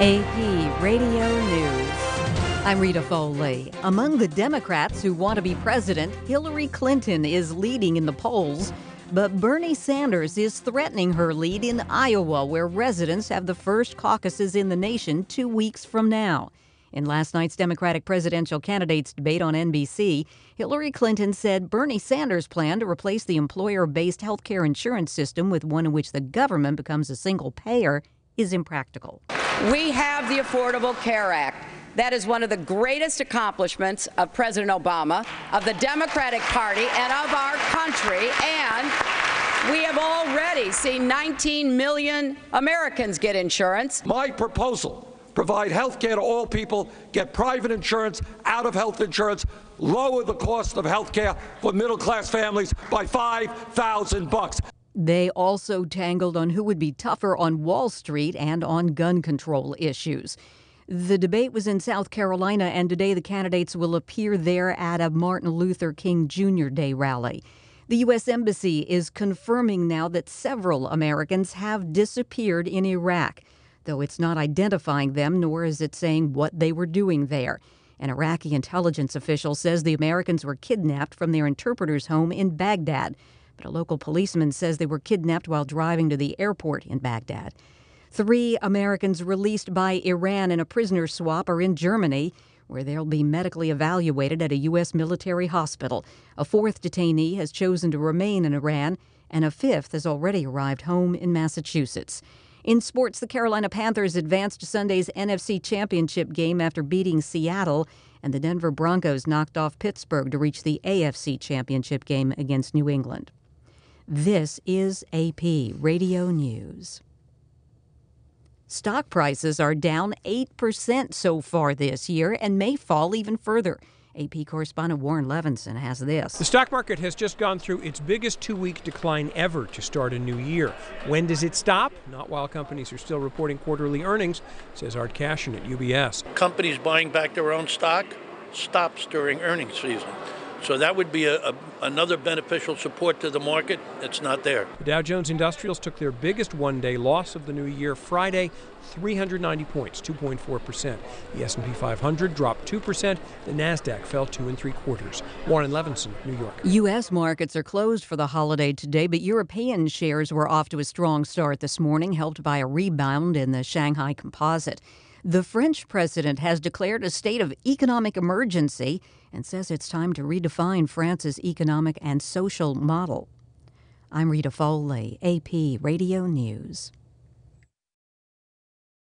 AP Radio News. I'm Rita Foley. Among the Democrats who want to be president, Hillary Clinton is leading in the polls, but Bernie Sanders is threatening her lead in Iowa, where residents have the first caucuses in the nation 2 weeks from now. In last night's Democratic presidential candidates debate on NBC, Hillary Clinton said Bernie Sanders' plan to replace the employer-based health care insurance system with one in which the government becomes a single payer is impractical. We have the Affordable Care Act. That is one of the greatest accomplishments of President Obama, of the Democratic Party, and of our country. And we have already seen 19 million Americans get insurance. My proposal: provide health care to all people, get private insurance out of health insurance, lower the cost of health care for middle-class families by $5,000. They also tangled on who would be tougher on Wall Street and on gun control issues. The debate was in South Carolina, and today the candidates will appear there at a Martin Luther King Jr. Day rally. The U.S. Embassy is confirming now that several Americans have disappeared in Iraq, though it's not identifying them, nor is it saying what they were doing there. An Iraqi intelligence official says the Americans were kidnapped from their interpreter's home in Baghdad, but a local policeman says they were kidnapped while driving to the airport in Baghdad. 3 Americans released by Iran in a prisoner swap are in Germany, where they'll be medically evaluated at a U.S. military hospital. A 4th detainee has chosen to remain in Iran, and a 5th has already arrived home in Massachusetts. In sports, the Carolina Panthers advanced to Sunday's NFC Championship game after beating Seattle, and the Denver Broncos knocked off Pittsburgh to reach the AFC Championship game against New England. This is AP Radio News. Stock prices are down 8% so far this year and may fall even further. AP correspondent Warren Levinson has this. The stock market has just gone through its biggest 2-week decline ever to start a new year. When does it stop? Not while companies are still reporting quarterly earnings, says Art Cashin at UBS. Companies buying back their own stock stops during earnings season. So that would be another beneficial support to the market. It's not there. The Dow Jones Industrials took their biggest one-day loss of the new year Friday, 390 points, 2.4%. The S&P 500 dropped 2%. The Nasdaq fell 2 3/4. Warren Levinson, New York. U.S. markets are closed for the holiday today, but European shares were off to a strong start this morning, helped by a rebound in the Shanghai Composite. The French president has declared a state of economic emergency and says it's time to redefine France's economic and social model. I'm Rita Foley, AP Radio News.